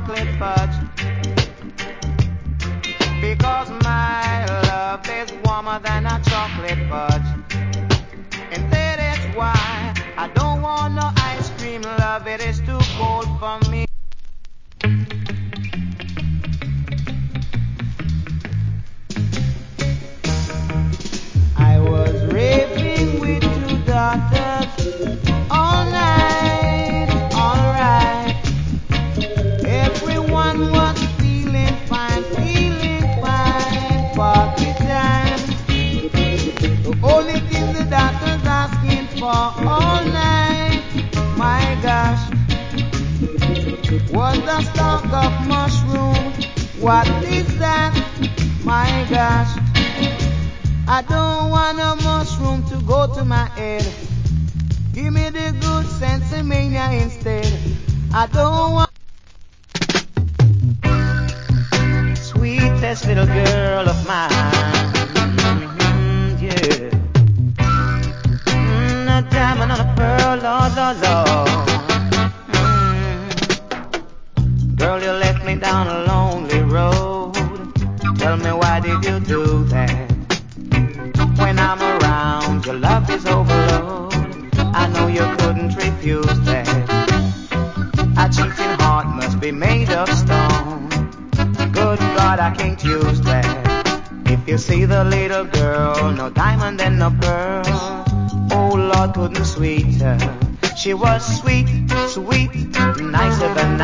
chocolate fudge. Because my love is warmer than a chocolate fudge. And that is why I don't want no ice cream, love, it is too cold for me. I was raving with two daughters all night, alright. Everyone was feeling fine, party time. The only thing the doctor's asking for all night, my gosh, was the stalk of mushroom. What is that, my gosh? I don't want a mushroom to go to my head. Give me the good sensimania instead. I don't want sweetest little girl of mine. Yeah. A diamond on a pearl, Lord, Lord, Lord. Girl, you left me down a lonely road. Tell me, why did you do that? When I'm around, your love is overload. I know you couldn't refuse that. A cheating heart must be made of stone. Good God, I can't use that. If you see the little girl, no diamond and no pearl. Oh Lord, couldn't sweet her. She was sweet, sweet, nicer than